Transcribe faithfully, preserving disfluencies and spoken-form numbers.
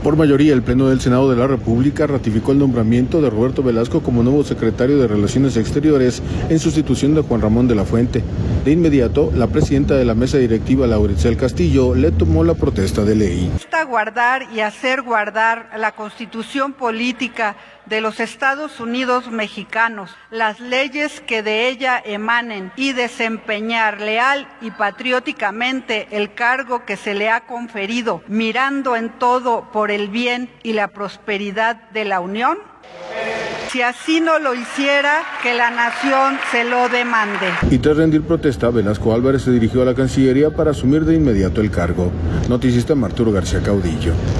Por mayoría, el Pleno del Senado de la República ratificó el nombramiento de Roberto Velasco como nuevo secretario de Relaciones Exteriores en sustitución de Juan Ramón de la Fuente. De inmediato, la presidenta de la mesa directiva, Lauricel Castillo, le tomó la protesta de ley. Guardar y hacer guardar la Constitución política de los Estados Unidos mexicanos, las leyes que de ella emanen y desempeñar leal y patrióticamente el cargo que se le ha conferido, mirando en todo por el bien y la prosperidad de la Unión. Si así no lo hiciera, que la nación se lo demande. Y tras rendir protesta, Velasco Álvarez se dirigió a la Cancillería para asumir de inmediato el cargo. Noticista Arturo García Caudillo.